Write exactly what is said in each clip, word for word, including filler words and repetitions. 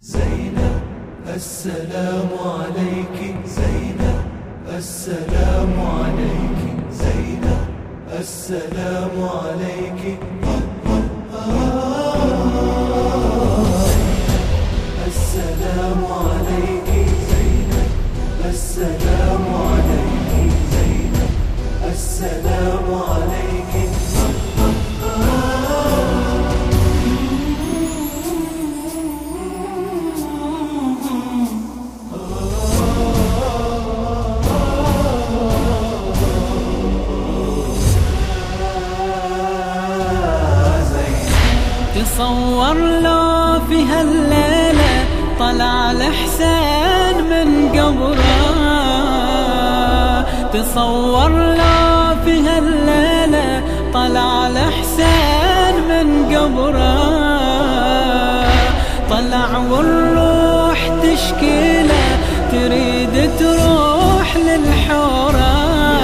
زينب السلام عليك، زينب السلام عليك، زينب السلام عليك، السلام عليك، زينب السلام عليك، زينب السلام عليك. تصور لو في هالليلة طلع الحسين من قبره، تصور لو في هالليلة طلع الحسين من قبره، طلع والروح تشكيله تريد تروح للحورة،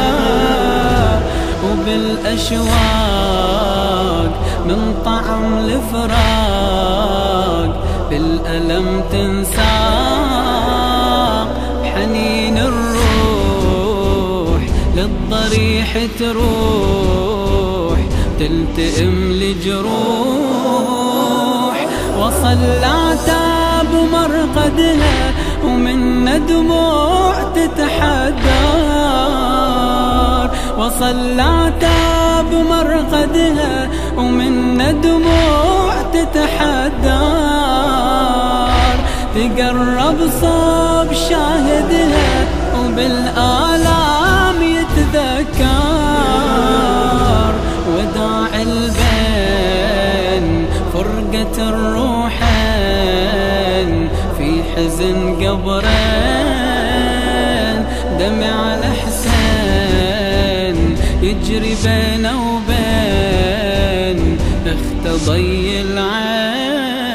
وبالأشواق من طعم الفراق بالألم تنساق، حنين الروح للضريح تروح تلتئم لجروح، وصل العتاب مرقدها ومن دموع تتحدار، وصل العتاب مرقدها ومن دموع تتحدار، تقرب صوب شاهدها وبالآلام يتذكر، وداع البين فرقة الروحين في حزن قبرين، دمع الحسين يجري بينه وبين اخت ضي العين.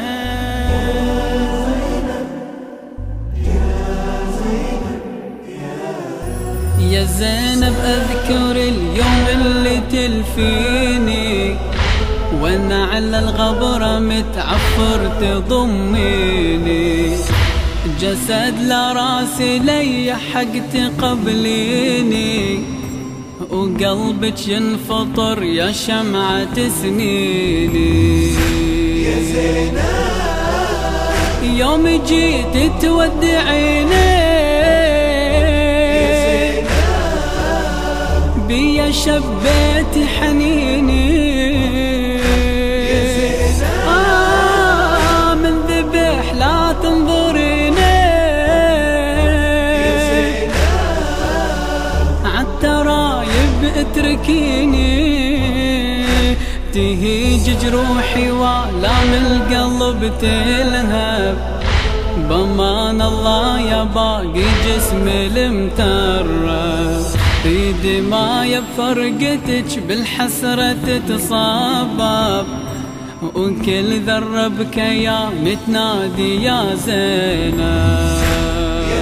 يا زينب اذكر اليوم اللي تلفيني وانا على الغبرة متعفر تضميني، جسد لراسي لي حق تقبليني، وقلبك ينفطر يا شمعة سنيني. يا زينب يوم جيت تودعيني بيا شبيت حنيني، يا زينب آه من ذبح لا تنظريني، يا زينب عالترايب اتركيني، تهيج جروحي والام القلب تلهب، بمان الله يا باقي جسمي المترب، في دمايا بفرقتك بالحسرة تتصبب، وكل ذرة بكيان تنادي يا زينب. يا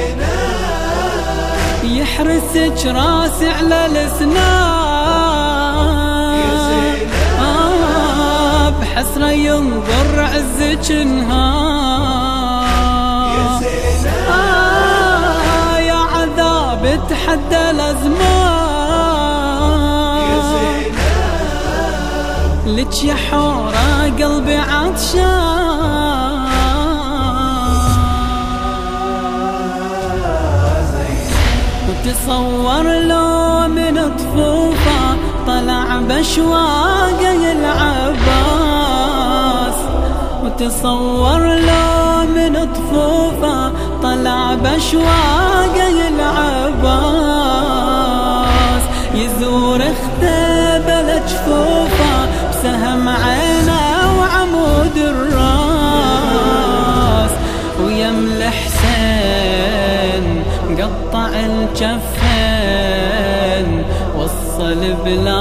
زينب يحرسك راسي على الاسنان، يا زينب آه بحسرة ينظر عزك انهار، يا زينب آه يا عذاب تحدى الازمان، يا زينب لك يا حورة قلبي عطشان. وتصور لو من طفوفه طلع بشواقه العباس، وتصور لو من طفوفه طلع بشواقه العباس، يزور اخته بلا جفوفه بسهم عينه وعمود الراس، ويم الحسين قطع الجفين وصل بلا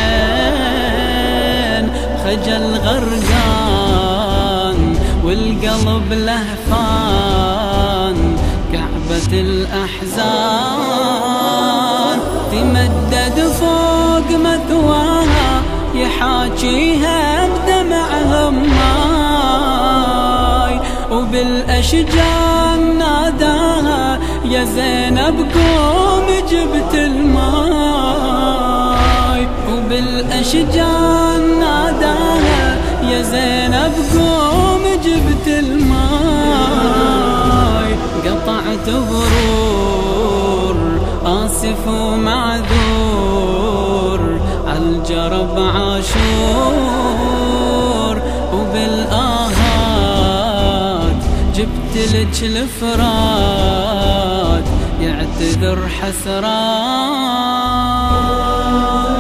عين، خجل غرقان والقلب لهفان، كعبة الأحزان تمدد فوق مثواها، يحاكيها بدمع هماي وبالأشجار ناداها يا زينب قوم جبت الماي، وبالأشجار ناداها يا زينب قوم جبت الماي. قطعت برور آسف ومعذور عالجرب عاشور، وبالآهات جبت لك الفرات يعتذر حسرات.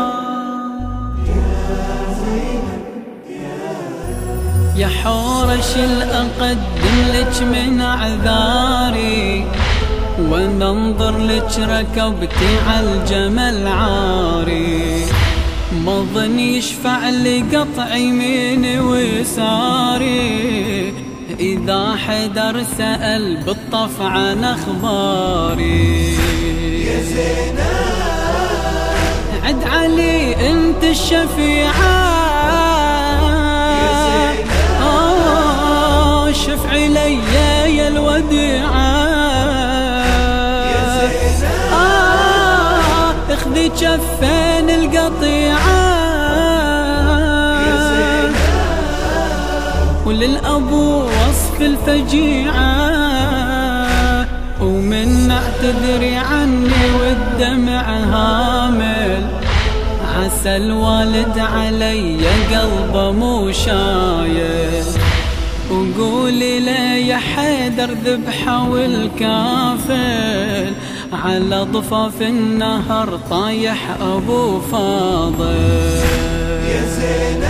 يا حورش الأقدم لك من أعذاري، وانا انظر لك ركبتي عالجمل عاري، ما ظن يشفع لي قطع يميني ويساري، إذا حدر سأل بالطف عن أخباري. يا زينب عد علي انت الشفيعة، آه شفعي لي يا الوديعة، آه اخذي جفين القطيعة، وللأبو وصف الفجيعة، ومن اعتذري عني والدمع هامل، عسى الوالد علي قلبه مو شايل، وقولي له يا حيدر ذبحه والكافل، على ضفاف النهر طايح أبو فاضل. يا زينب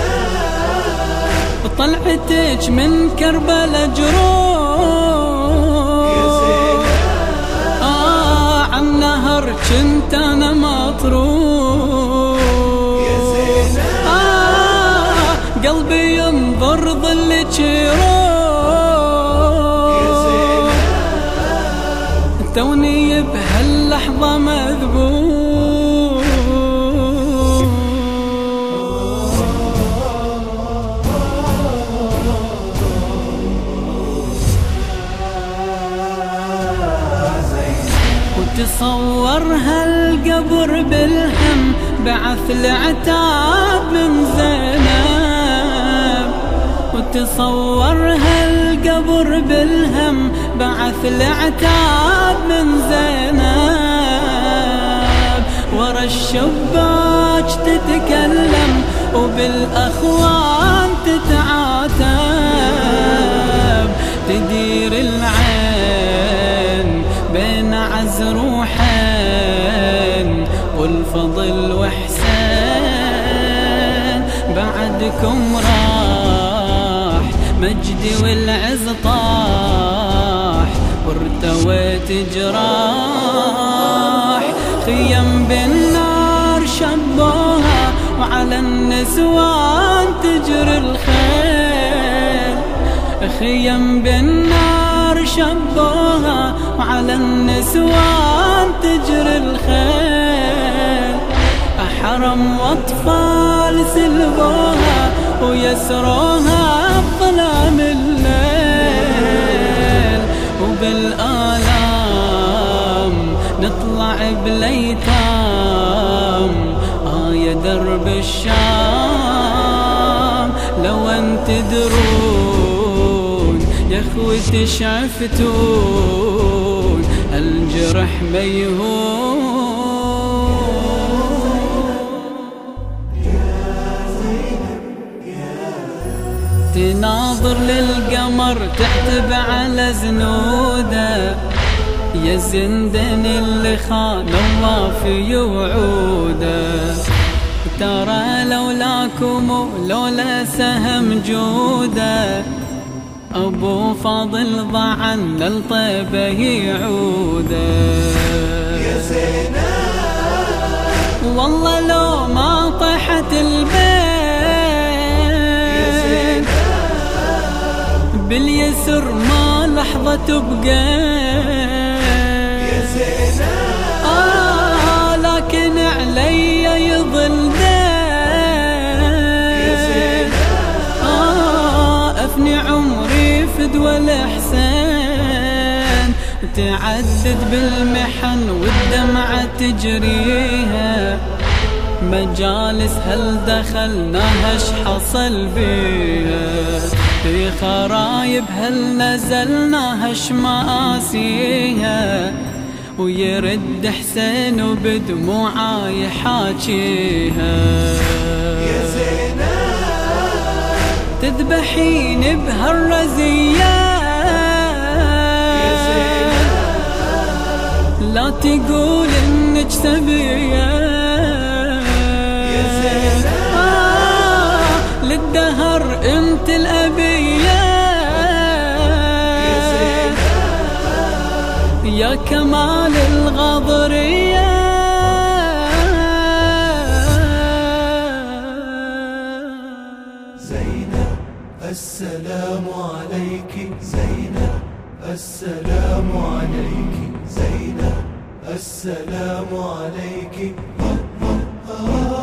طلعتك من كربلا جروح، يا زينب آه عن نهر كنت أنا مطروح، يا زينب آه قلبي ينظر ظلك يروح، يا زينب توني بهاللحظة مذبوح. تصور هالقبر بالهم بعث العتاب من زينب، وتصور هالقبر بالهم بعث العتاب من زينب، ورا الشباك تتكلم وبالأخوان تتعاتب، تدير العين بين عزروحين والفضل وحسين، بعدكم راح مجدي والعز طاح، وارتويت جراح، خيم بالنار شبوها وعلى النسوان تجري الخيل، خيم بالنار شبوها وعلى النسوان تجري الخيل، حرم واطفال سلبوها ويسروها بظلام الليل، وبالآلام نطلع بليتام، آه يا درب الشام لو انت تدرون يا اخوتي شفتون الجرح ميهون. تناظر للقمر تحتب على زنوده، يا زندن اللي خان الله في وعوده، ترى لولاكم لولا سهم جوده، أبو فاضل ضعن للطيبة يعوده. يا زينب والله لو ما طاحت البين باليسر ما لحظة تبقى، يا زينب آه لكن علي يظل دين، يا زينب آه أفني عمري في والجود والإحسان، تعدد بالمحن والدمعة تجريها، مجالس هل دخلناها اش حصل بيها، في خرايب هل نزلناها اش مآسيها، ويرد حسين وبدموعه يحاكيها. يا زينب تذبحين بهالرزيات، لا تقول انك سبيه، آه للدهر انت الابيه، يا كمال الغضريه. زينب السلام عليك، زينب السلام عليك، زينب السلام عليك.